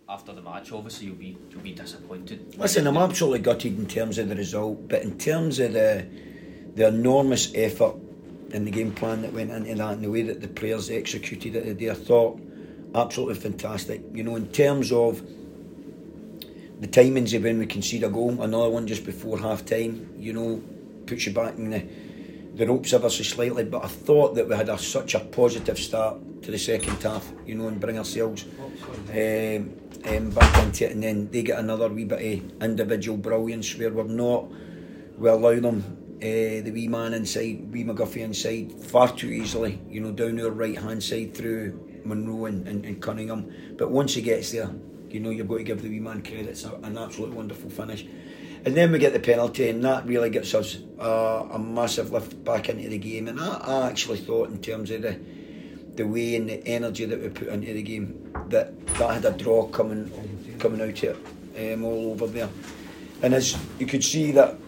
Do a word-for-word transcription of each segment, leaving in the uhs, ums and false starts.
after the match, obviously you'll be you'll be disappointed. Listen, I'm absolutely gutted in terms of the result, but in terms of the the enormous effort and the game plan that went into that and the way that the players executed it today, I thought absolutely fantastic. You know, in terms of the timings of when we concede a goal, another one just before half time, you know, puts you back in the, the ropes ever so slightly. But I thought that we had a, such a positive start to the second half, you know, and bring ourselves um, um, back into it, and then they get another wee bit of individual brilliance where we're not, we allow them. Uh, the wee man inside, wee McGuffie inside, far too easily, you know, down our right hand side through Monroe and, and, and Cunningham. But once he gets there, you know, you've got to give the wee man credit. It's a, an absolutely wonderful finish. And then we get the penalty, and that really gets us uh, a massive lift back into the game. And I, I actually thought, in terms of the the way and the energy that we put into the game, that that had a draw coming coming out here, um, all over there. And as you could see that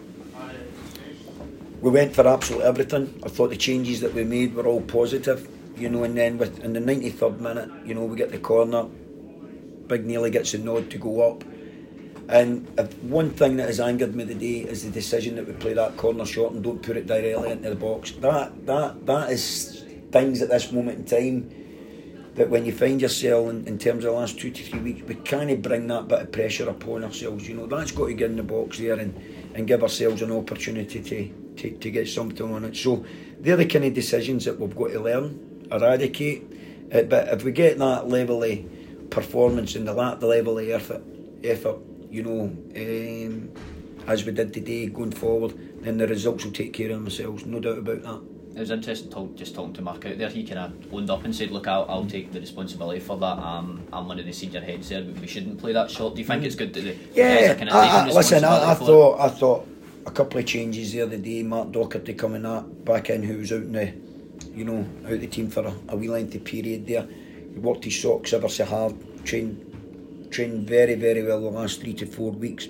we went for absolutely everything. I thought the changes that we made were all positive, you know, and then with in the ninety-third minute, you know, we get the corner, Big Neely gets the nod to go up. And if one thing that has angered me today is the decision that we play that corner shot and don't put it directly into the box. That that that is things at this moment in time that when you find yourself in, in terms of the last two to three weeks, we can't bring that bit of pressure upon ourselves. You know, that's got to get in the box there and, and give ourselves an opportunity to, to, to get something on it. So they're the kind of decisions that we've got to learn, eradicate. Uh, but if we get that level of performance and the, the level of effort, effort, you know, um, as we did today going forward, then the results will take care of themselves, no doubt about that. It was interesting talk, just talking to Mark out there. He kind of owned up and said, look, I'll, I'll take the responsibility for that. Um, I'm one of the senior heads there, but we shouldn't play that shot. Do you think it's good that the yeah, guys are kind of I, taking I, listen, I, I for thought it? I thought a couple of changes the other day, Mark Docherty coming up, back in, who was out in the, you know, out of the team for a, a wee lengthy period there. He worked his socks ever so hard, trained, trained very, very well the last three to four weeks.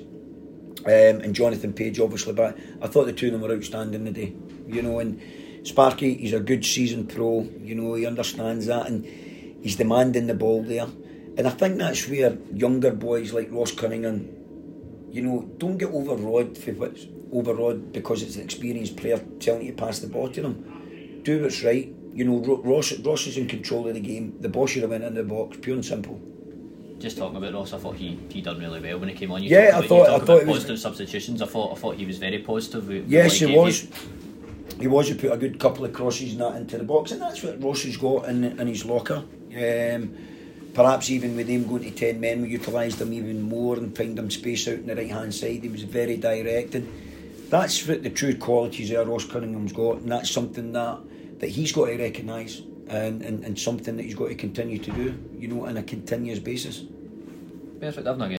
Um, and Jonathan Page obviously back. I thought the two of them were outstanding today, you know, and Sparky, he's a good seasoned pro, you know, he understands that and he's demanding the ball there. And I think that's where younger boys like Ross Cunningham, you know, don't get overawed for what's overawed because it's an experienced player telling you to pass the ball to them. Do what's right. You know, Ross, Ross is in control of the game. The ball should have went in the box, pure and simple. Just talking about Ross, I thought he, he done really well when he came on. You yeah, talk I about, thought you talk I about thought positive was, substitutions. I thought I thought he was very positive. With, with yes, what he, he was. You. He was. He put a good couple of crosses and that into the box, and that's what Ross has got in in his locker. Um, perhaps even with him going to ten men, we utilised him even more and find him space out on the right hand side. He was very direct, and that's what the true qualities that Ross Cunningham's got, and that's something that that he's got to recognise, and, and and something that he's got to continue to do, you know, on a continuous basis. Perfect. I've not